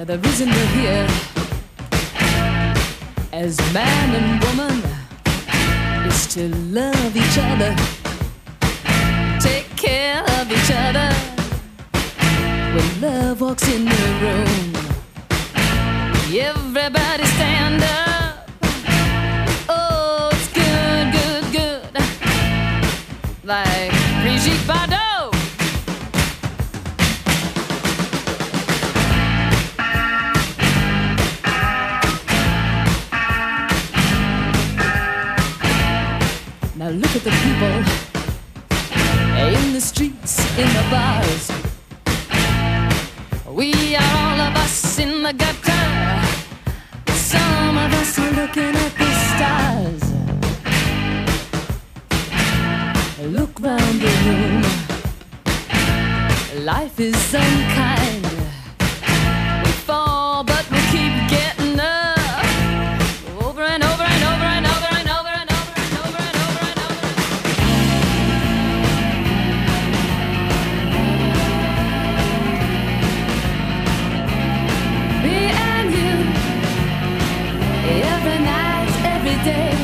Now the reason we're here as man and woman is to love each other, take care of each other. When love walks in the room, everybody stand up. Oh, it's good, good, good, like Brigitte Bardot. Now look at the people in the streets, in the bars. We are all of us in the gutter. Some of us are looking at the stars. Look round the room. Life is unkind. We fall, but we keep getting up. Over and over and over and over and over and over and over and over and over. Me and you, every night, every day.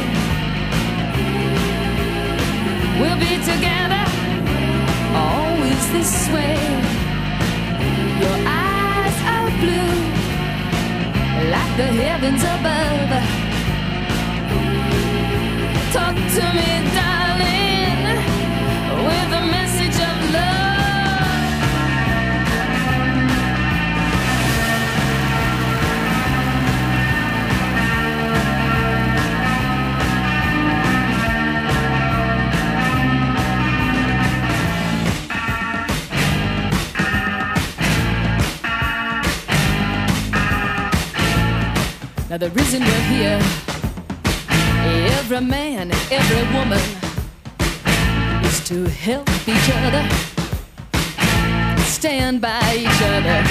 We'll be together, always this way. Your eyes are blue, like the heavens above. Talk to me, darling, with a message of love. Now the reason we're here, every man, every woman, is to help each other, stand by each other.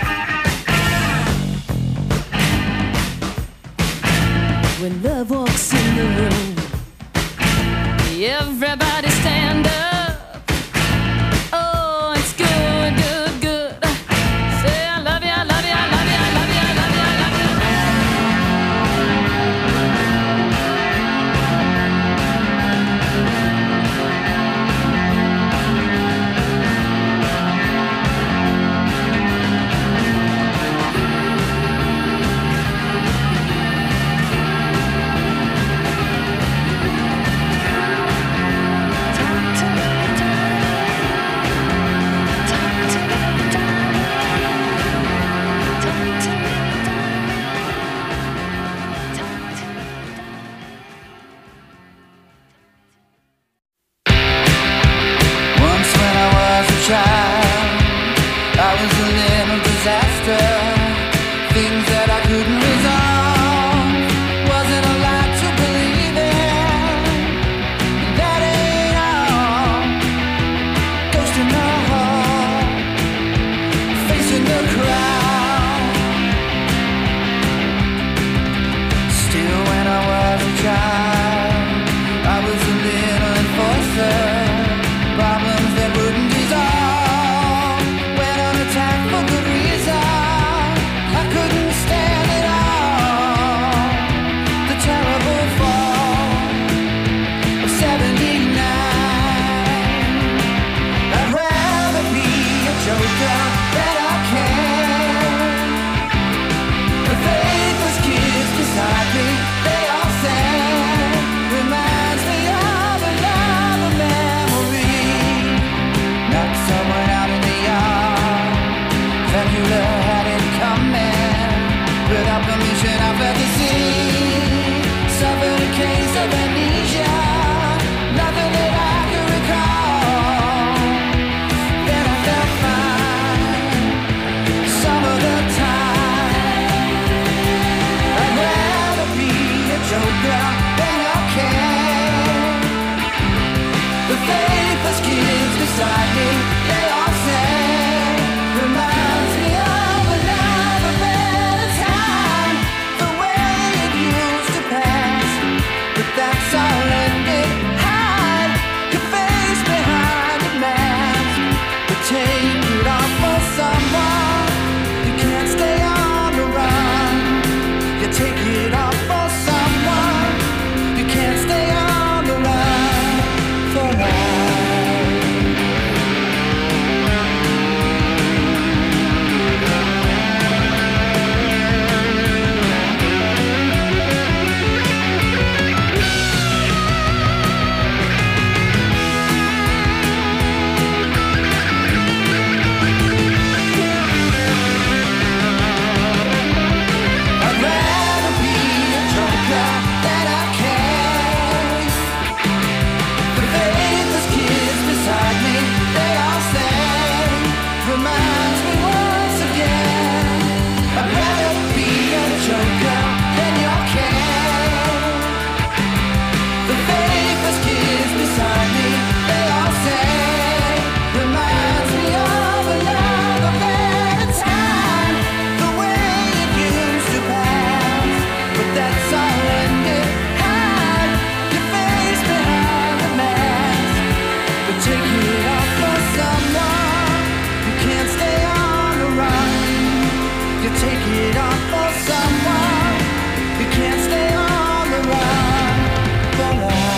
When love walks in the room, everybody stand up. Oh, it's good, good, good. Say I love you, I love you, I love you, I love you, I love you, I love you. That's You take it off for someone who can't stay on the run for life.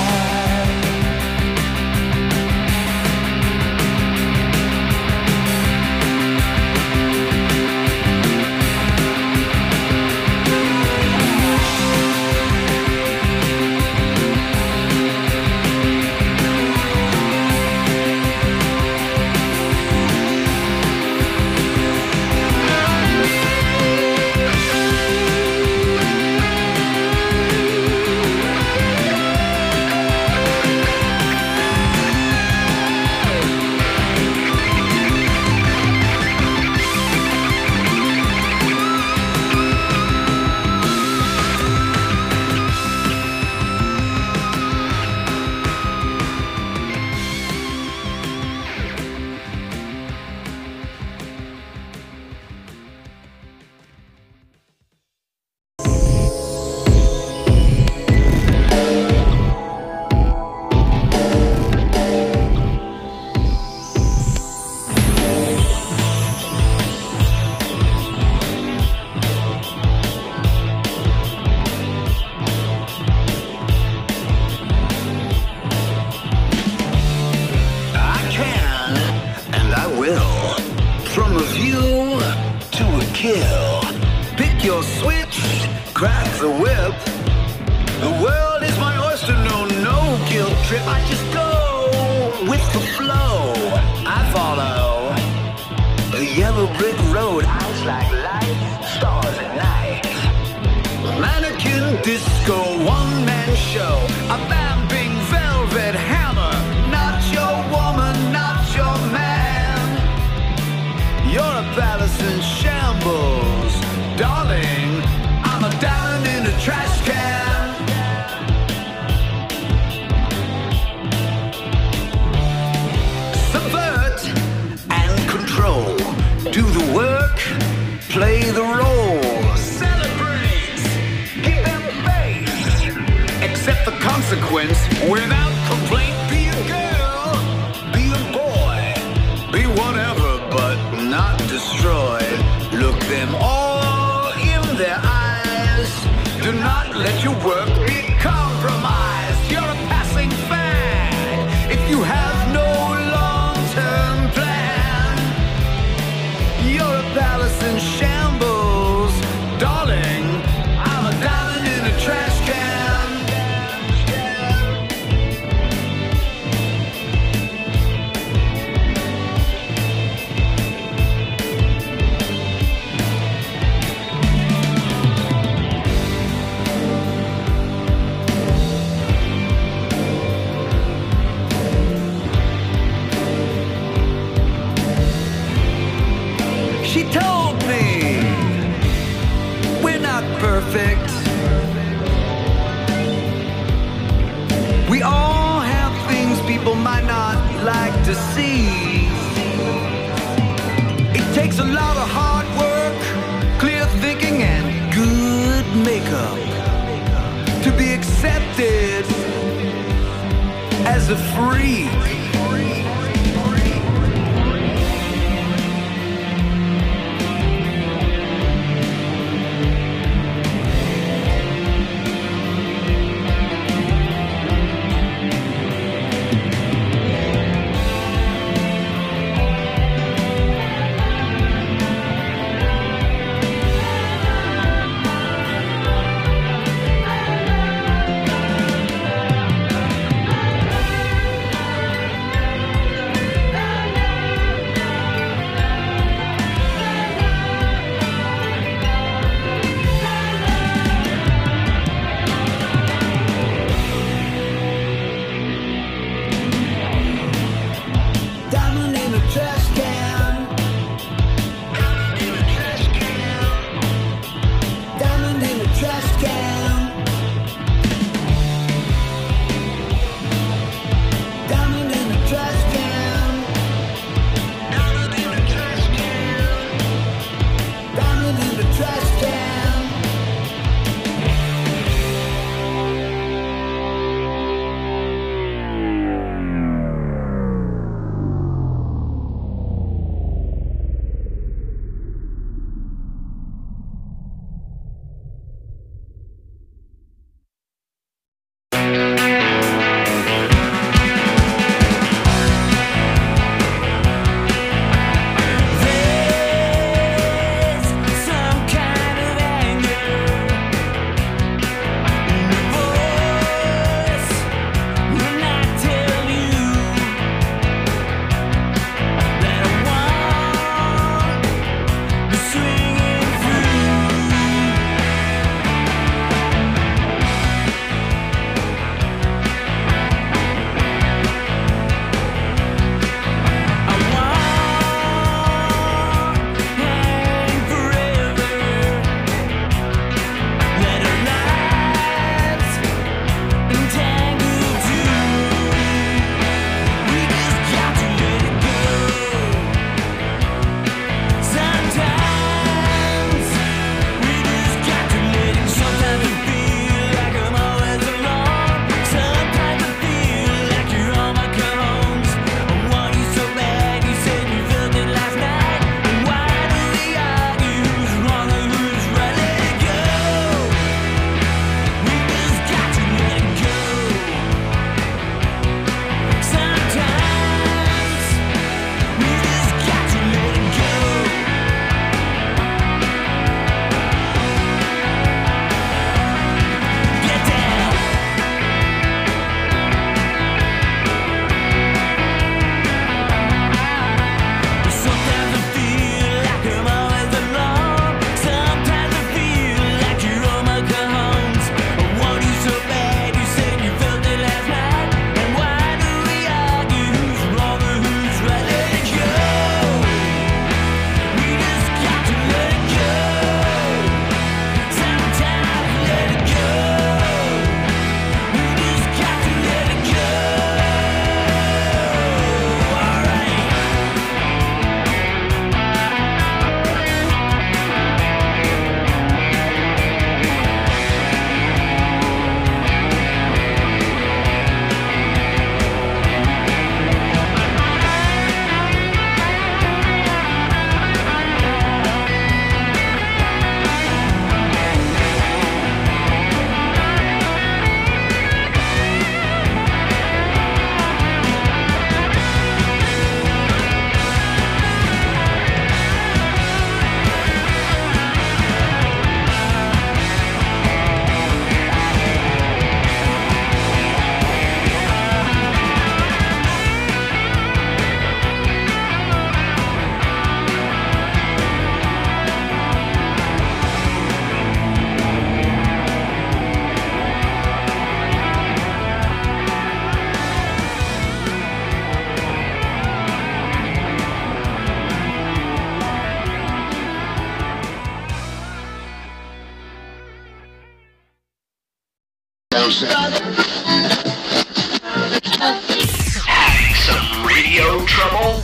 Some radio trouble?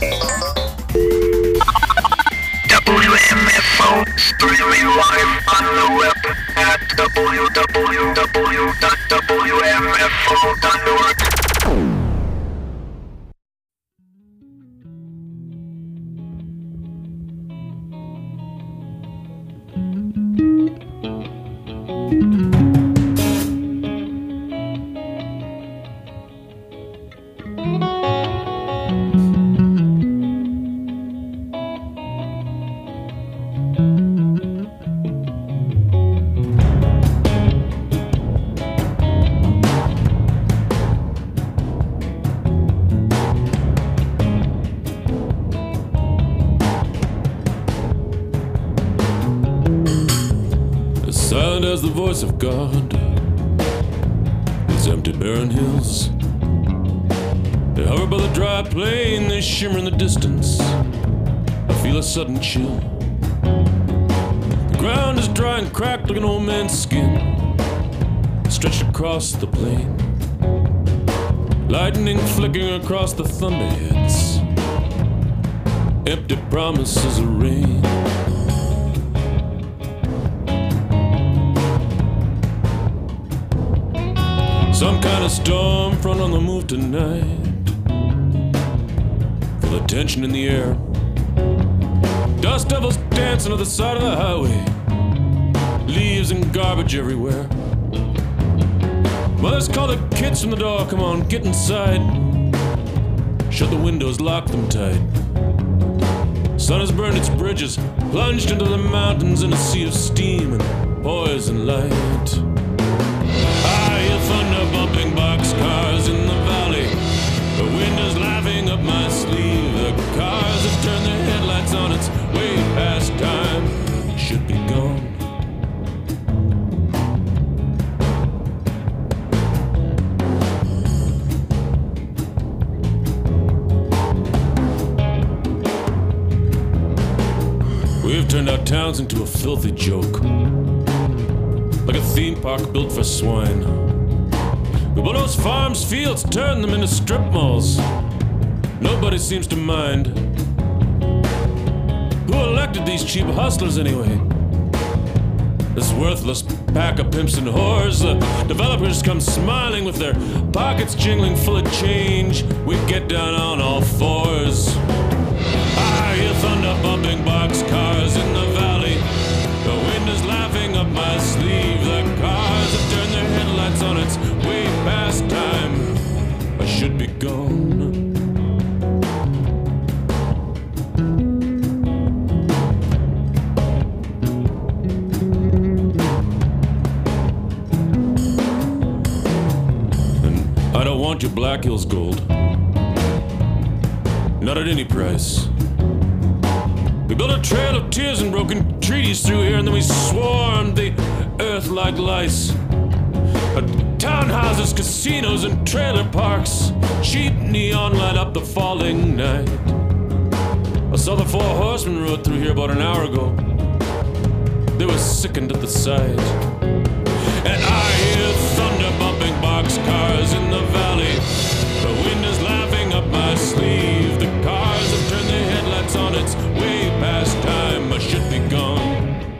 WMFO streaming live on the web at www.wmfo.org. Silent as the voice of God, these empty barren hills, they hover by the dry plain, they shimmer in the distance. I feel a sudden chill. The ground is dry and cracked like an old man's skin, stretched across the plain. Lightning flickering across the thunderheads, empty promises of rain. Some kind of storm front on the move tonight. Feel the tension in the air. Dust devils dancing on the side of the highway. Leaves and garbage everywhere. Mothers call the kids from the door. Come on, get inside. Shut the windows, lock them tight. Sun has burned its bridges, plunged into the mountains in a sea of steam and poison light. Thunder bumping boxcars in the valley. The wind is laughing up my sleeve. The cars have turned their headlights on. It's way past time. Should be gone. We've turned our towns into a filthy joke, like a theme park built for swine. We bulldoze farms, fields, turn them into strip malls. Nobody seems to mind. Who elected these cheap hustlers anyway? This worthless pack of pimps and whores. The developers come smiling with their pockets jingling full of change. We get down on all fours. I hear thunder bumping boxcars in the valley. The wind is laughing up my sleeve. The cars have turned their headlights on. It's way past time. I should be gone. And I don't want your Black Hills gold. Not at any price. We built a trail of tears and broken treaties through here, and then we swarmed the earth like lice. Townhouses, casinos, and trailer parks. Cheap neon light up the falling night. I saw the 4 horsemen rode through here about an hour ago. They were sickened at the sight. And I hear thunder bumping boxcars in the valley. The wind is laughing up my sleeve. The cars have turned their headlights on. It's way past time. I should be gone.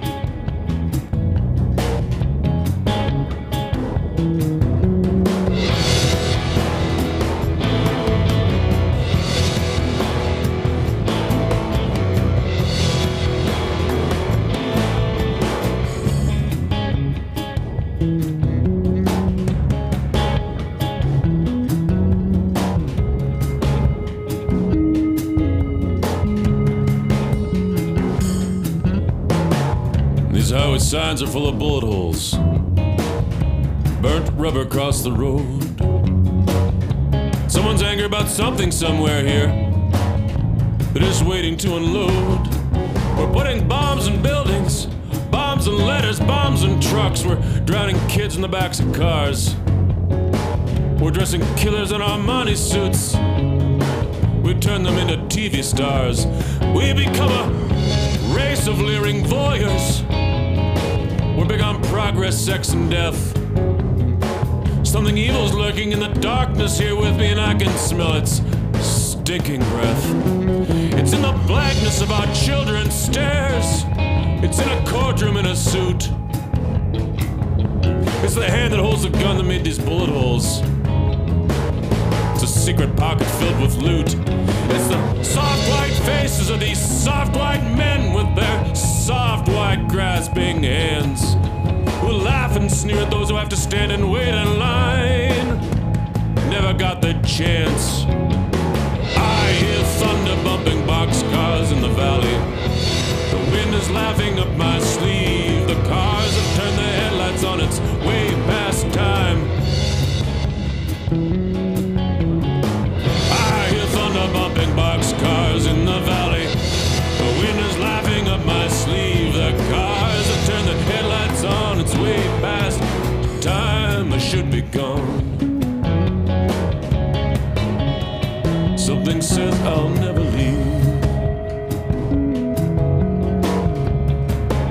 Highway signs are full of bullet holes. Burnt rubber across the road. Someone's angry about something somewhere here. They're just waiting to unload. We're putting bombs in buildings, bombs in letters, bombs in trucks. We're drowning kids in the backs of cars. We're dressing killers in Armani suits. We turn them into TV stars. We become a race of leering voyeurs. We're big on progress, sex, and death. Something evil's lurking in the darkness here with me, and I can smell its stinking breath. It's in the blackness of our children's stares. It's in a courtroom in a suit. It's the hand that holds the gun that made these bullet holes. It's a secret pocket filled with loot. It's the soft white faces of these soft white men with their soft white grasping hands, who laugh and sneer at those who have to stand and wait in line. Never got the chance. I hear thunder bumping boxcars in the valley. The wind is laughing up my sleeve. The cars have turned their headlights on. It's way past time. I hear thunder bumping boxcars in the valley. The wind is laughing up my sleeve. The cars have turned their headlights on. It's way past time. I should be gone. Something says I'll never leave.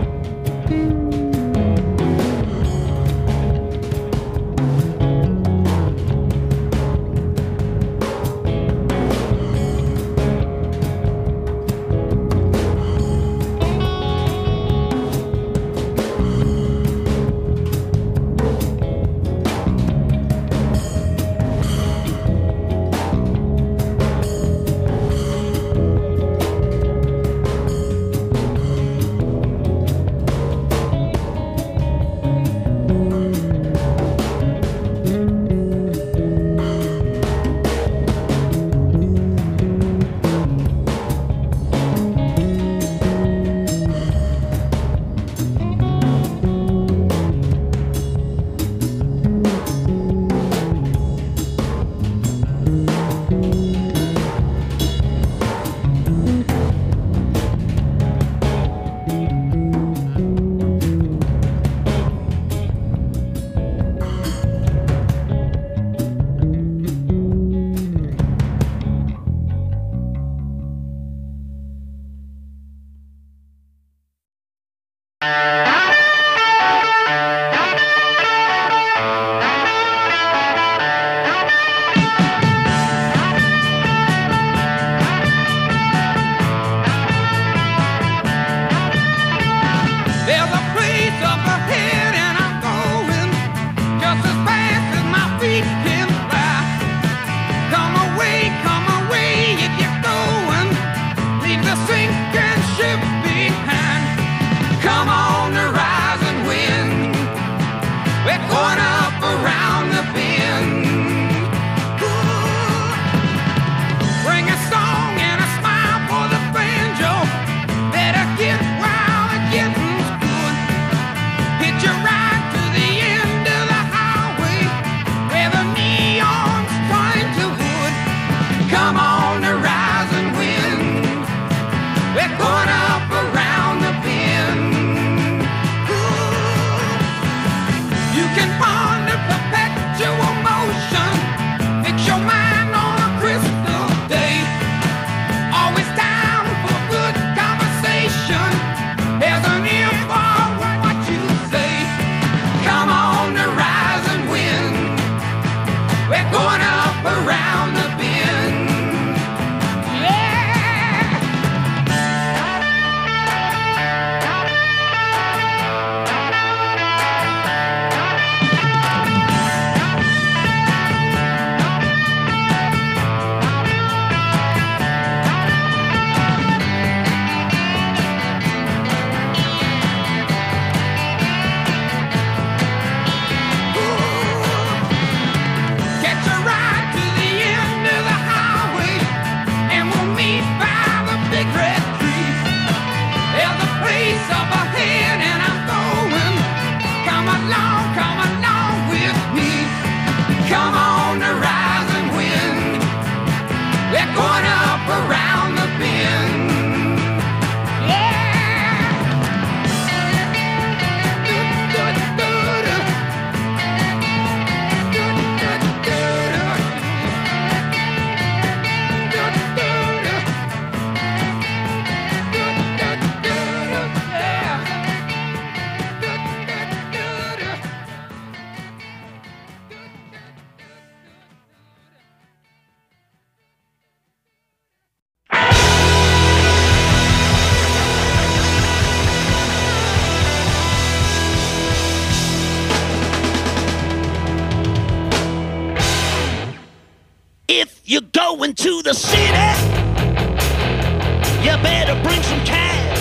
If you're going to the city, you better bring some cash.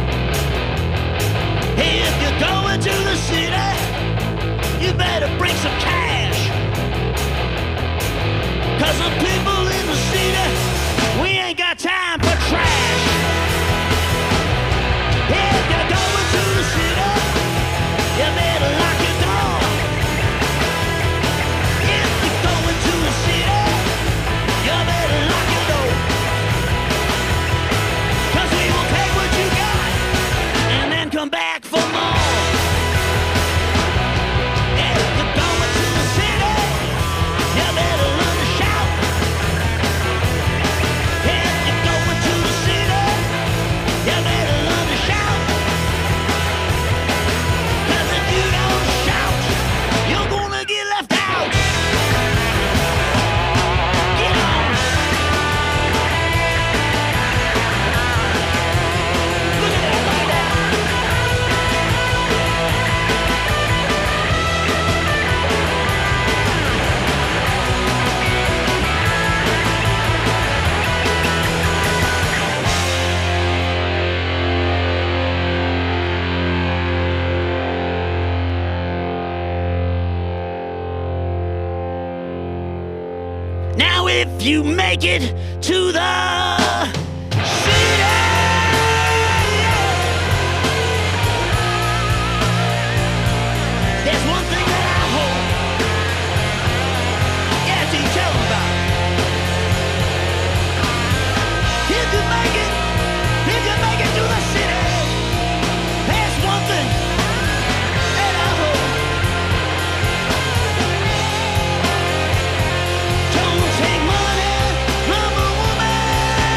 If you're going to the city, you better bring some cash. 'Cause the people in the city, we ain't got time for trash. If you're going to the city, you better lock your door. If you're going to the city, you better lock your door. 'Cause we will take what you got and then come back for more. If you're going to the city, you better learn to shout. If you're going to the city, you better learn to shout. 'Cause if you don't shout, you're gonna get left out. Get on. Look at that right there. Now if you make it to the city, there's one thing that I hope. Yeah, so you tell them about it. If you make it to the city, there's one thing that I hope. Don't take money from a woman.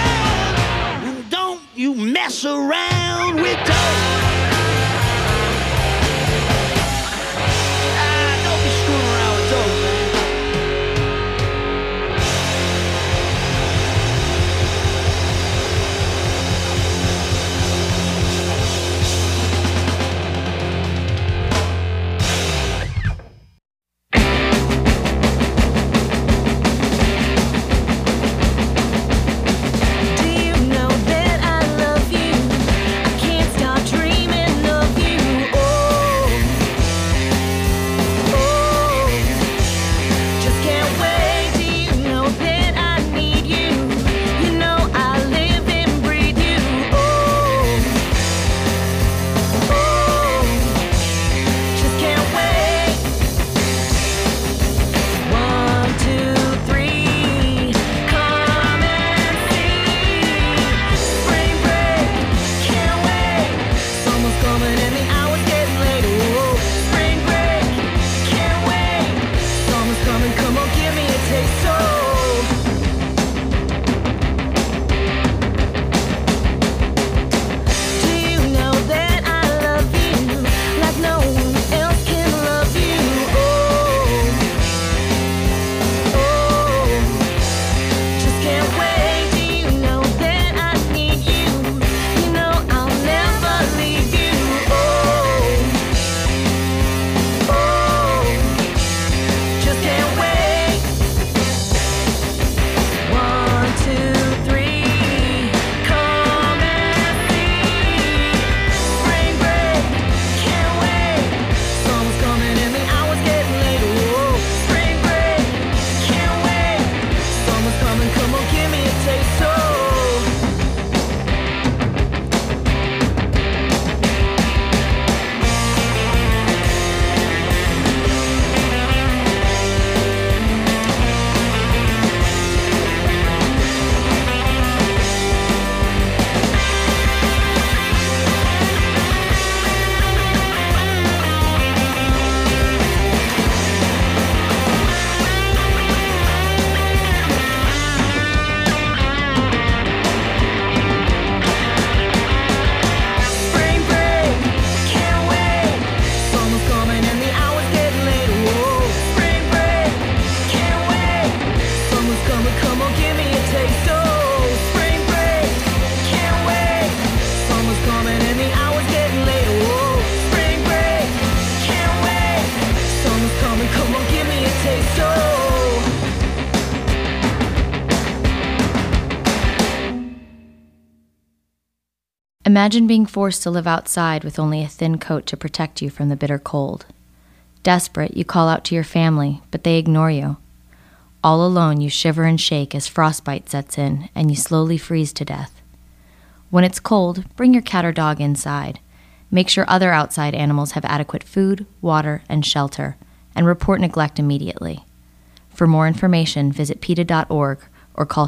Imagine being forced to live outside with only a thin coat to protect you from the bitter cold. Desperate, you call out to your family, but they ignore you. All alone, you shiver and shake as frostbite sets in, and you slowly freeze to death. When it's cold, bring your cat or dog inside. Make sure other outside animals have adequate food, water, and shelter, and report neglect immediately. For more information, visit PETA.org or call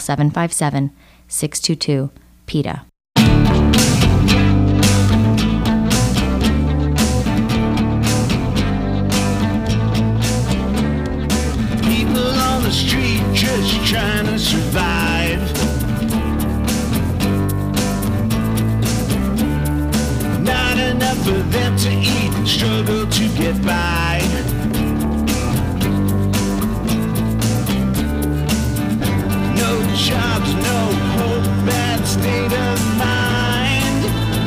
757-622-PETA. People on the street just trying to survive. Not enough for them to eat, struggle to get by. No jobs, no hope, bad state of mind.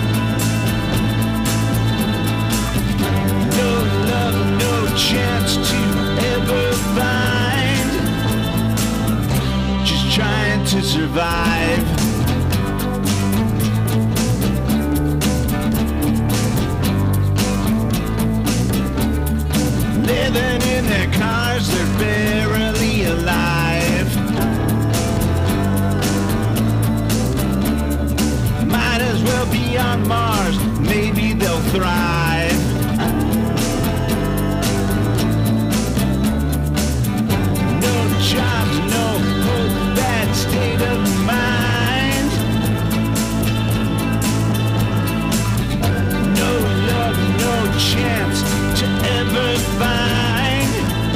No love, no chance to ever find. Just trying to survive. Living in their cars, they're barely alive. Might as well be on Mars, maybe they'll thrive. No jobs, no hope, bad state of mind. No love, no chance to ever find.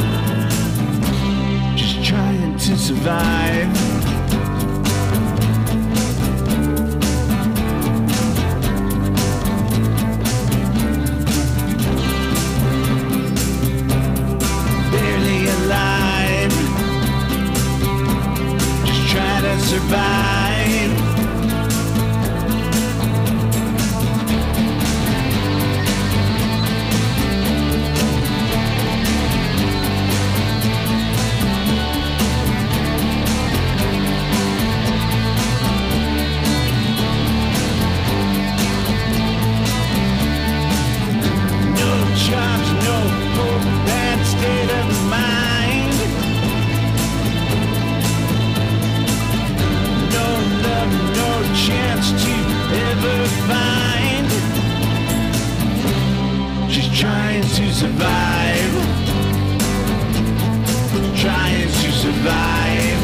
Just trying to survive. Barely alive. Just trying to survive. Jobs, no hope, bad state of mind. No love, no chance to ever find. Just trying to survive. Trying to survive.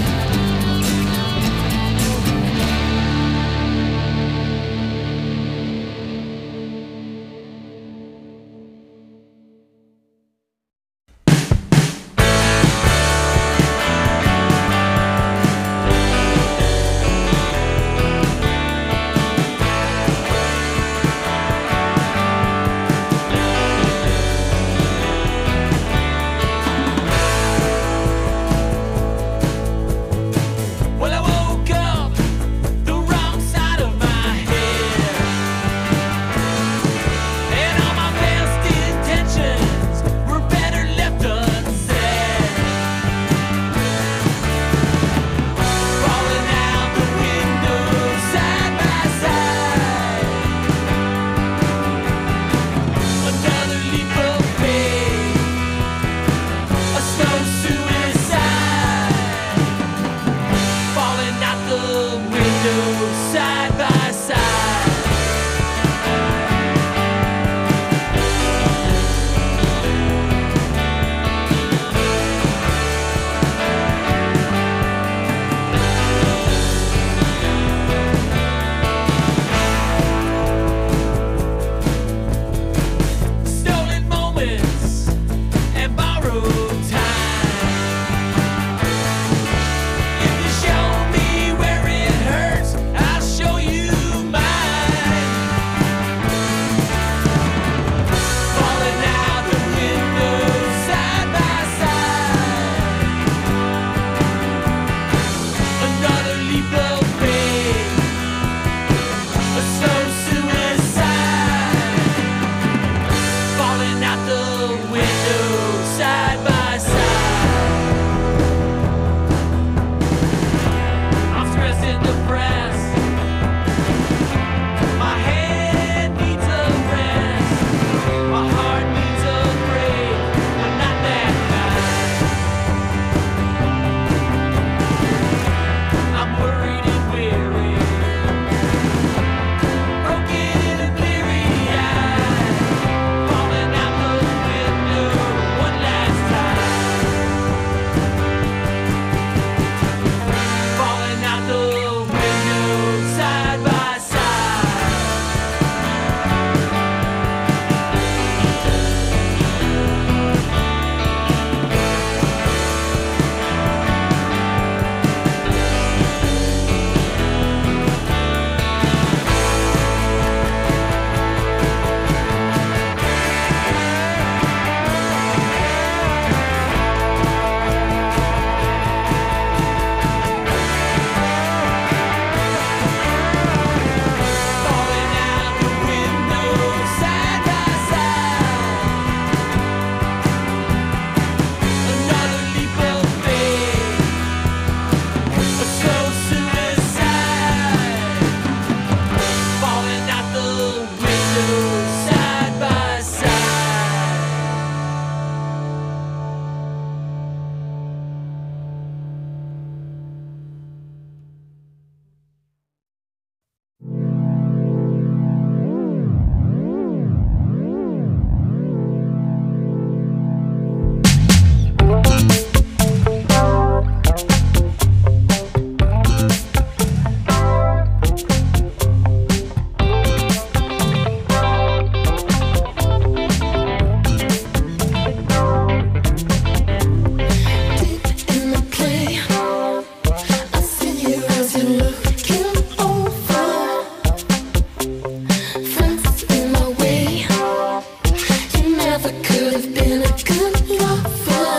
never could have been a good lover.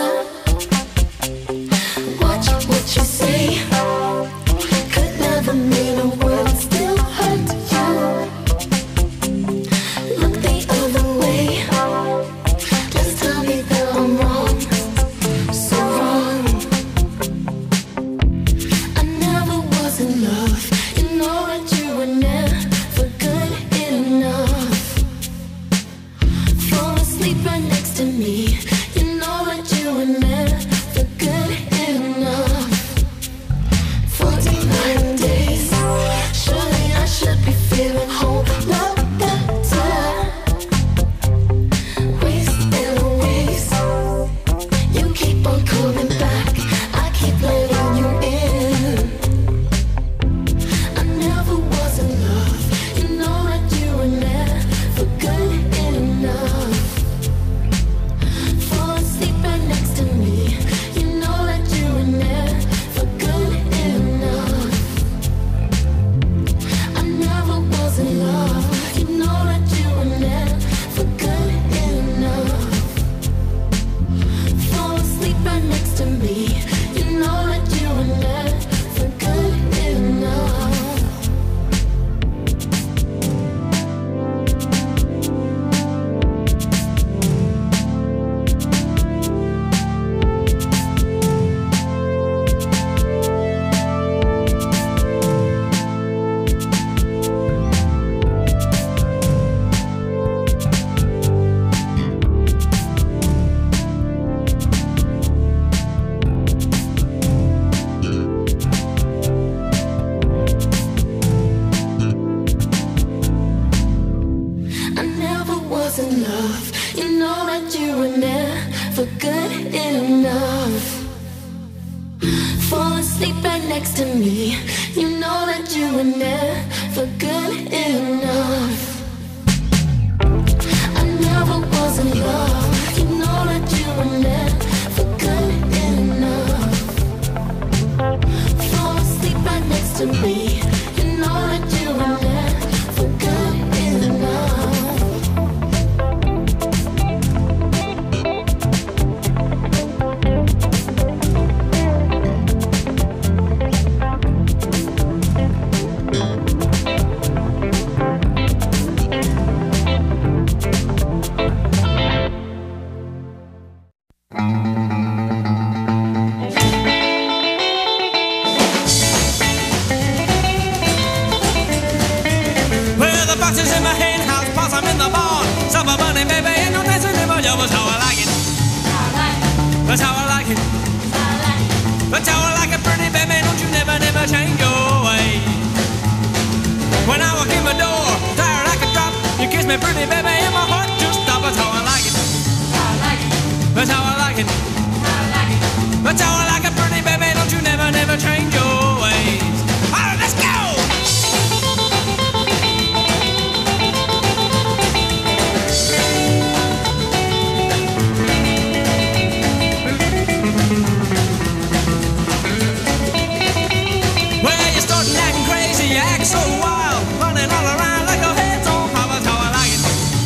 Watch what you say. Could never mean a word, still hurt you. Look the other way. Just tell me that I'm wrong, so wrong. I never was in love. You know that you were never good enough. Fall asleep right next to me. You know that you were never good enough. 49 days. Surely I should be feeling whole lot better. Waste and waste. You keep on coming back. I keep letting you in. I never was in love. You know that you were never good enough. Fall asleep right next to me. You know that you were never good enough. I never was in love. You know that you were never good enough. Fall asleep right next to me. You know that you were never good enough. I never was in love. You know that you were never good enough. Fall asleep right next to me. You know that you were never good enough. I never was in love. You know that you were never good enough. Fall asleep right next to me. You know that you were never good enough. Well, the box is in my hen house, possum in the barn. Summer bunny, baby, ain't no dancing in my job. That's how I like it. That's how I like it. That's how I like it, pretty baby. Don't you never, never change your way. When I walk in my door, tired like a drop, you kiss me, pretty baby, and my heart just stops. That's how I like it. That's how I like it. That's how I like it, pretty baby. Don't you never, never change your ways. All right, let's go. Well, you're starting acting crazy, you act so wild, running all around like your head's on fire. That's how I like it.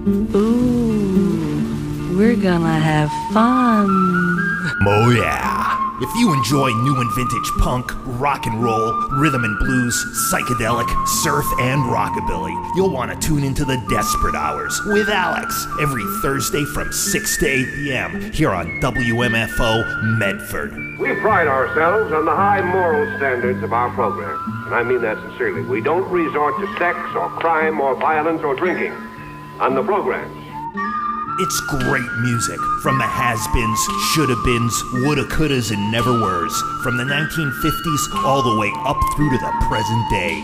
Ooh, we're gonna have fun. Oh yeah. If you enjoy new and vintage punk, rock and roll, rhythm and blues, psychedelic, surf, and rockabilly, you'll want to tune into the Desperate Hours with Alex every Thursday from 6 to 8 p.m. here on WMFO Medford. We pride ourselves on the high moral standards of our program, and I mean that sincerely. We don't resort to sex or crime or violence or drinking on the programs. It's great music from the has-beens, shoulda-beens, woulda, couldas, and never-weres, from the 1950s all the way up through to the present day.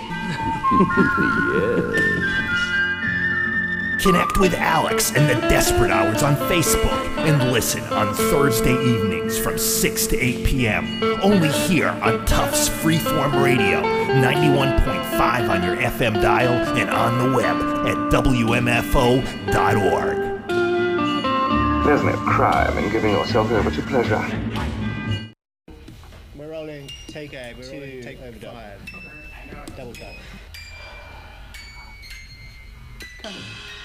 Yes. Connect with Alex and the Desperate Hours on Facebook and listen on Thursday evenings from 6 to 8 p.m. Only here on Tufts Freeform Radio, 91.5 on your FM dial and on the web at WMFO.org. There's no crime in giving yourself over to pleasure. We're rolling. Take A. We're rolling. Take overdub. 5. Double tap. Come on.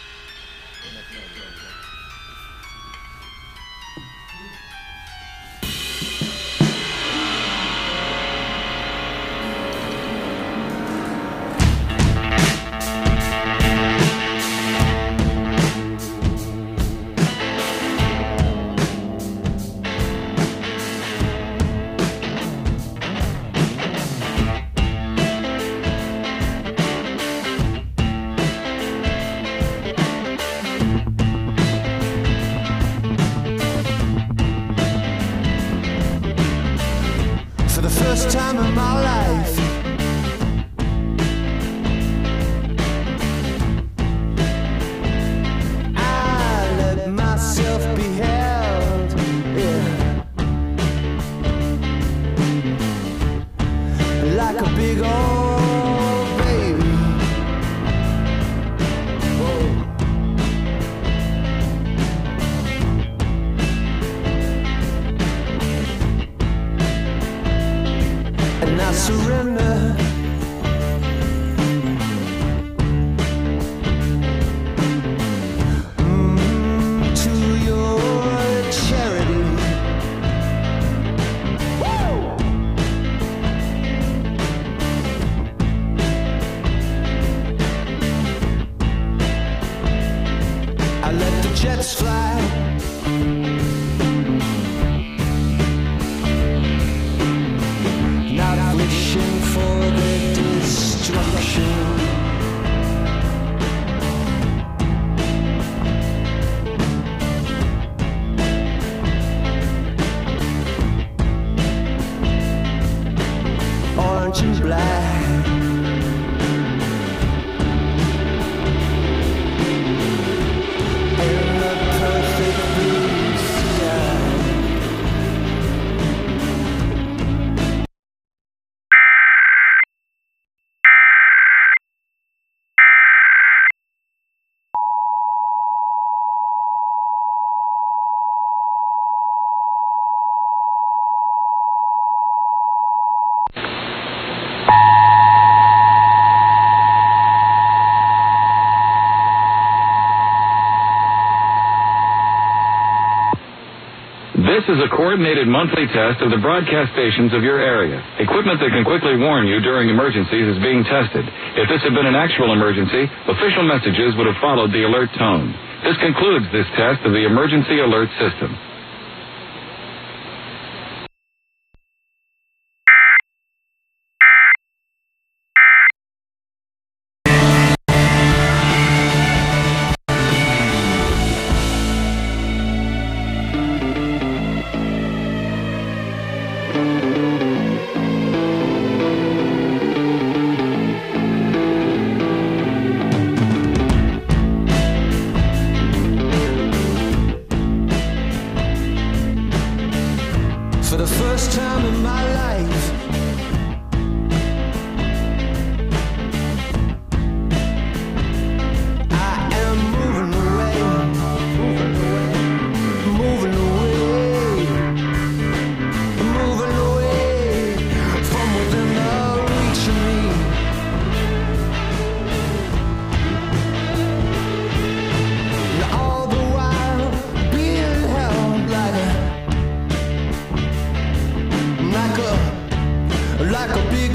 This is a coordinated monthly test of the broadcast stations of your area. Equipment that can quickly warn you during emergencies is being tested. If this had been an actual emergency, official messages would have followed the alert tone. This concludes this test of the emergency alert system. like a big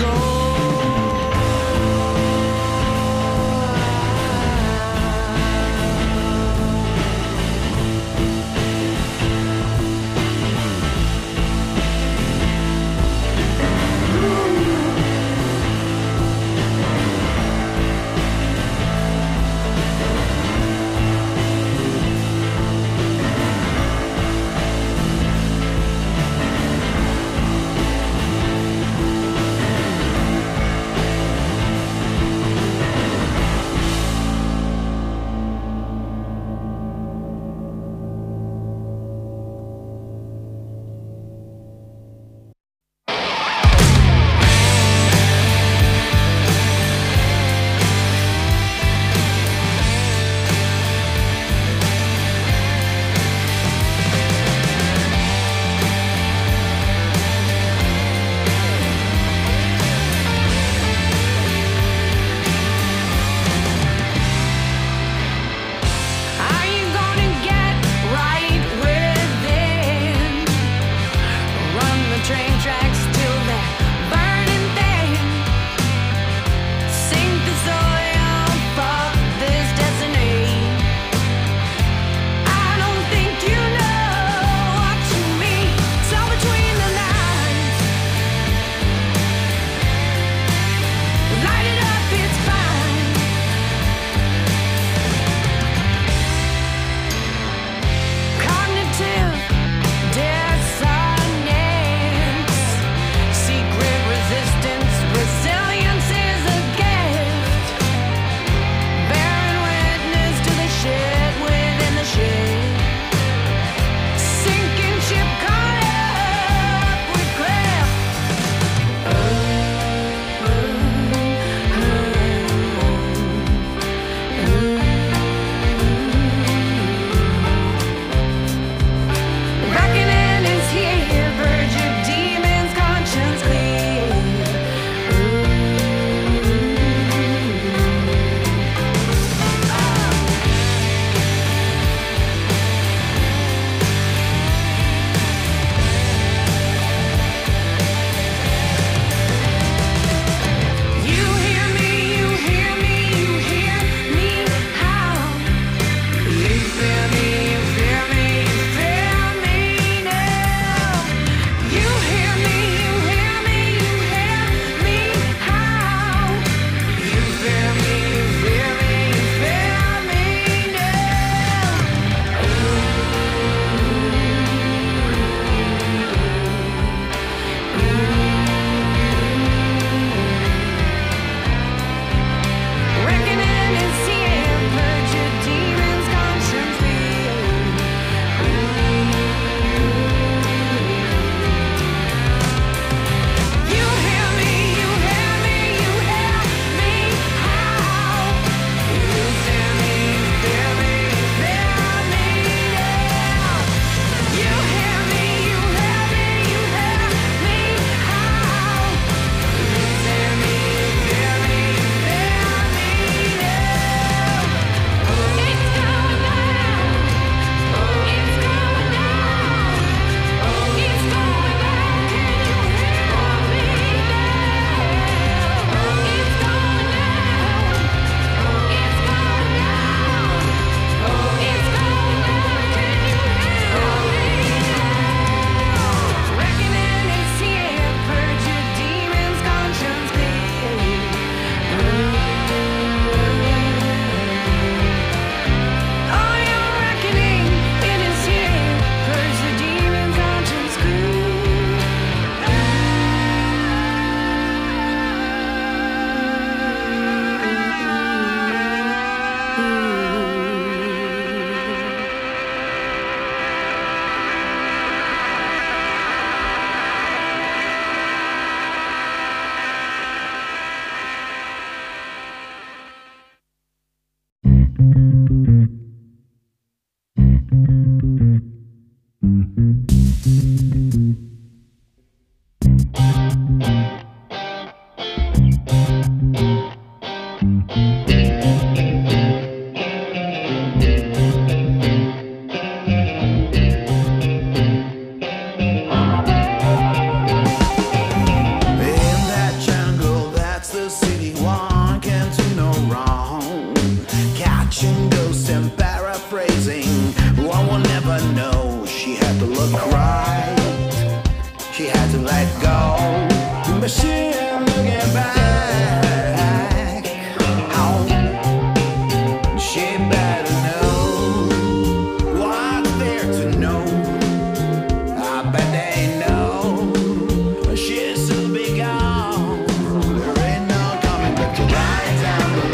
she had to let go. But she ain't looking back home. She better know what's there to know. I bet they know she'll soon be gone. There ain't no coming back to ride down the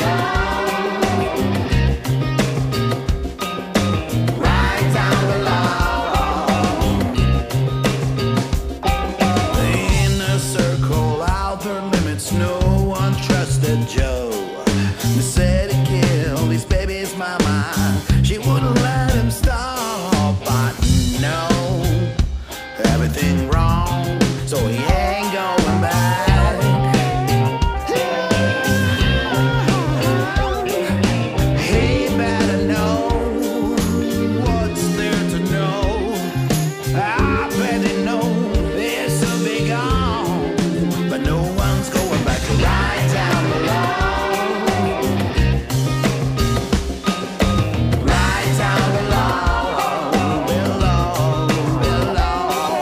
road. Ride down the road. The inner circle, outer limits, no one trusted Joe. They said he killed his baby's mama. She wouldn't let him stop, but no, everything wrong, so he ain't going back. He better know what's there to know. I bet they know this will be gone, but no one's going back to ride down the road. Ride down the road, below, below.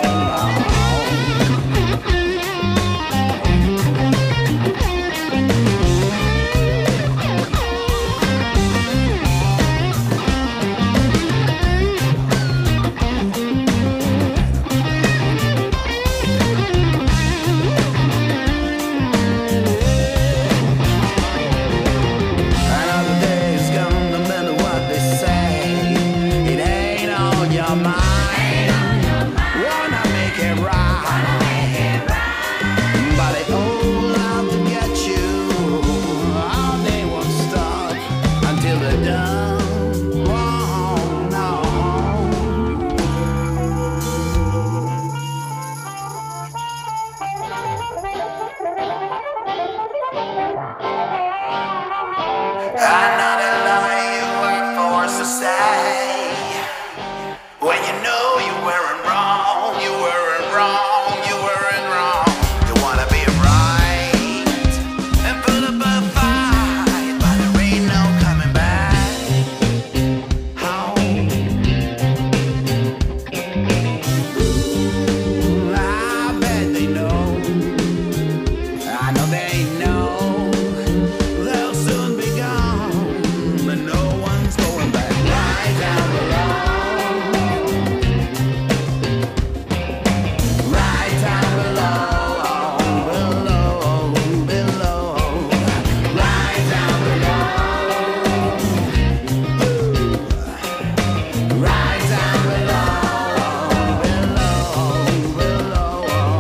Another day is gone, no matter what they say. It ain't on your mind. Wanna make it right, but they all out to get you. Oh, they won't stop until they're done. Oh, no. Another lie you were forced to say. When you know you weren't wrong, you weren't wrong, you weren't wrong. You wanna be right and put up a fight, but there ain't no coming back home. Ooh, I bet they know. I know they know. They'll soon be gone, but no one's going back. Right down the road. Right down below, below, below. Right down below. Right down below, below,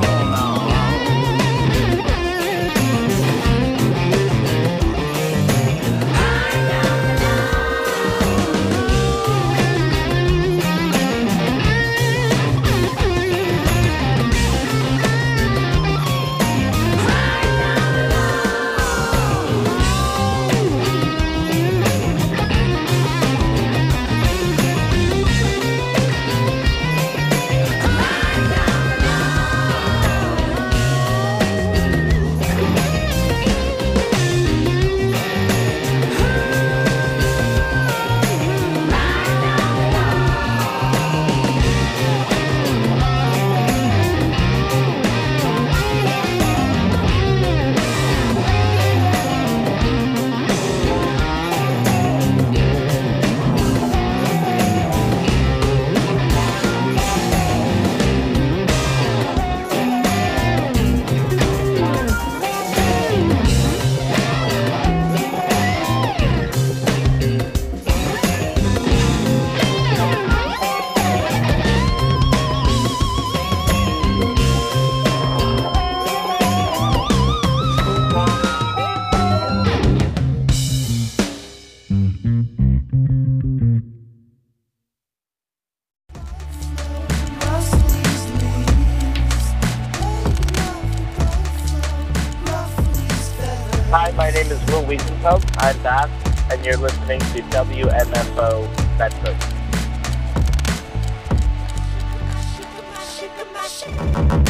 Hi, my name is Will Wiesenfeld. I'm Bass, and you're listening to WMFO Bedford.